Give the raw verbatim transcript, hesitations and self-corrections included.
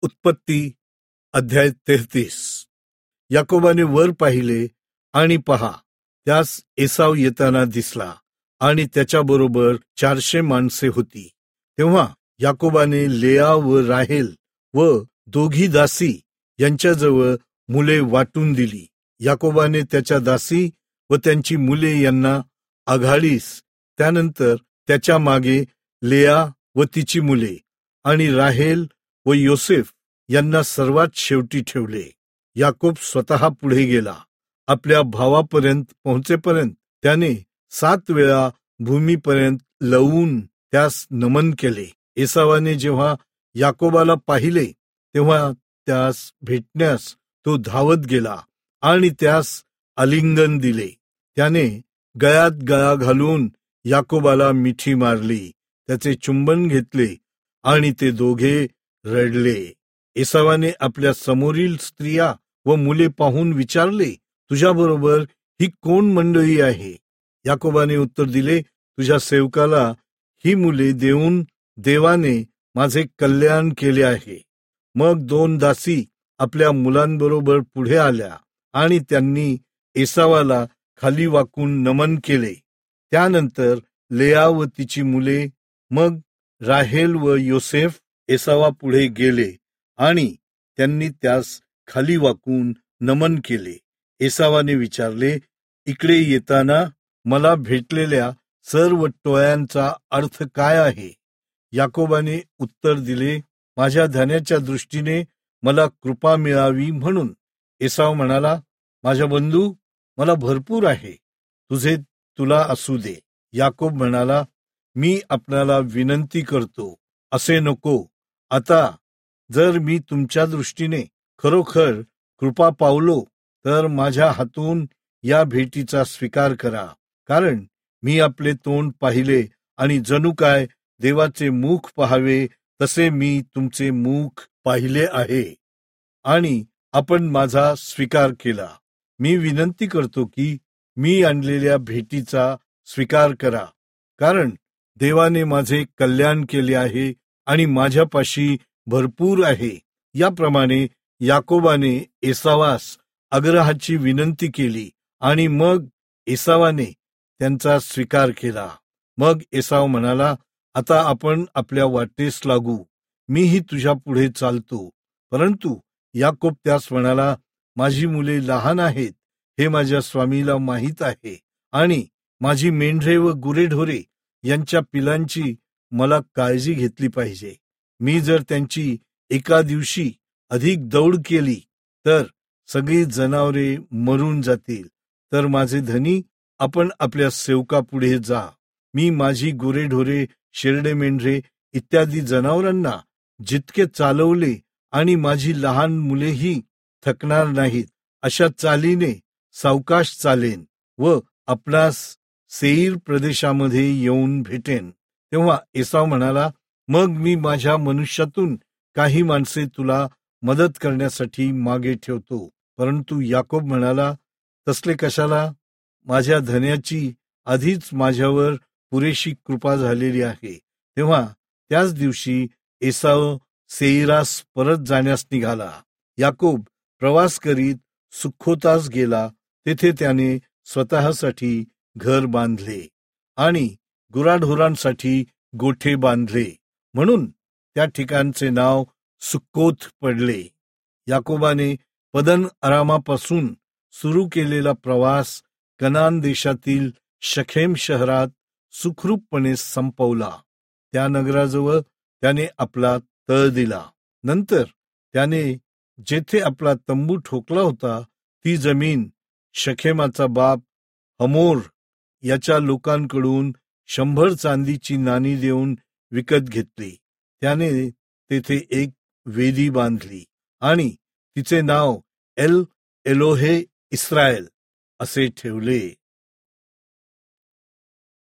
उत्पत्ती अध्याय तेहतीस. याकोबाने वर पाहिले आणि पहा, त्यास एसाव येताना दिसला आणि त्याच्याबरोबर चारशे माणसे होती. तेव्हा याकोबाने लेया व राहेल व दोघी दासी यांच्याजवळ मुले वाटून दिली. याकोबाने त्याच्या दासी व त्यांची मुले यांना आघाडीस, त्यानंतर त्याच्या मागे लेया व तिची मुले आणि राहेल व योसेफ यांना सर्वात शेवटी ठेवले. याकोब स्वतः पुढे गेला. आपल्या भावापर्यंत पोहोचेपर्यंत त्याने सात वेळा भूमीपर्यंत लवून त्यास नमन केले. एसावाने जेव्हा याकोबाला पाहिले तेव्हा त्यास भेटण्यास तो धावत गेला आणि त्यास आलिंगन दिले. त्याने गळ्यात गळा घालून याकोबाला मिठी मारली, त्याचे चुंबन घेतले आणि ते दोघे रडले. एसावाने आपल्या समोरील स्त्रिया व मुले पाहून विचारले, तुझ्याबरोबर ही कोण मंडळी आहे? याकोबाने उत्तर दिले, तुझ्या सेवकाला ही मुले देऊन देवाने माझे कल्याण केले आहे. मग दोन दासी आपल्या मुलांबरोबर पुढे आल्या आणि त्यांनी एसावाला खाली वाकून नमन केले. त्यानंतर लेया व तिची मुले, मग राहेल व योसेफ एसावा पुढे गेले आणि त्यांनी त्यास खाली वाकून नमन केले. एसावाने विचारले, इकडे येताना मला भेटलेल्या सर्व टोळ्यांचा अर्थ काय आहे? याकोबाने उत्तर दिले, माझ्या धनाच्या दृष्टीने मला कृपा मिळावी म्हणून. एसाव म्हणाला, माझा बंधू, मला भरपूर आहे, तुझे तुला असू दे. याकोब म्हणाला, मी आपणाला विनंती करतो, असे नको. आता जर मी तुमच्या दृष्टीने खरोखर कृपा पावलो तर माझ्या हातून या भेटीचा स्वीकार करा, कारण मी आपले तोंड पाहिले आणि जणू काय देवाचे मुख पाहावे तसे मी तुमचे मुख पाहिले आहे आणि आपण माझा स्वीकार केला. मी विनंती करतो की मी आणलेल्या भेटीचा स्वीकार करा, कारण देवाने माझे कल्याण केले आहे आणि माझ्यापाशी भरपूर आहे. याप्रमाणे याकोबाने एसावास आग्रहाची विनंती केली आणि मग एसावाने त्यांचा स्वीकार केला. मग एसाव म्हणाला, आता आपण आपल्या वाटेस लागू, मीही तुझ्या पुढे चालतो. परंतु याकोब त्यास म्हणाला, माझी मुले लहान आहेत, हे माझ्या स्वामीला माहीत आहे, आणि माझी मेंढरे व गुरेढोरे यांच्या पिलांची मला काळजी घेतली पाहिजे. मी जर त्यांची एका दिवशी अधिक दौड केली तर सगळी जनावरे मरून जातील. तर माझे धनी, आपण आपल्या सेवकापुढे जा. मी माझी गुरेढोरे, शेरडे मेंढरे इत्यादी जनावरांना जितके चालवले आणि माझी लहान मुलेही थकणार नाहीत, अशा चालीने सावकाश चालेन व आपणास सेईर प्रदेशामध्ये येऊन भेटेन. तेव्हा एसाव म्हणाला, मग मी माझ्या मनुष्यातून काही माणसे तुला मदत करण्यासाठी मागे ठेवतो. परंतु याकोब म्हणाला, तसले कशाला? माझ्या धन्याची आधीच माझ्यावर पुरेशी कृपा झालेली आहे. तेव्हा त्याच दिवशी एसाव सेईरास परत जाण्यास निघाला. याकोब प्रवास करीत सुखोतास गेला. तेथे त्याने स्वतःसाठी घर बांधले आणि गुराढोरांसाठी गोठे बांधले, म्हणून त्या ठिकाणचे नाव सुक्कोत पडले. याकोबाने पदन अरामापासून सुरू केलेला प्रवास कनान देशातील शखेम शहरात सुखरूपपणे संपवला. त्या नगराजवळ त्याने आपला तळ दिला. नंतर त्याने जेथे आपला तंबू ठोकला होता ती जमीन शखेमाचा बाप हमोर याच्या लोकांकडून शंभर चांदीची नाणी देऊन विकत घेतली. त्याने तेथे एक वेदी बांधली आणि तिचे नाव एल एलोहे इस्रायल असे ठेवले.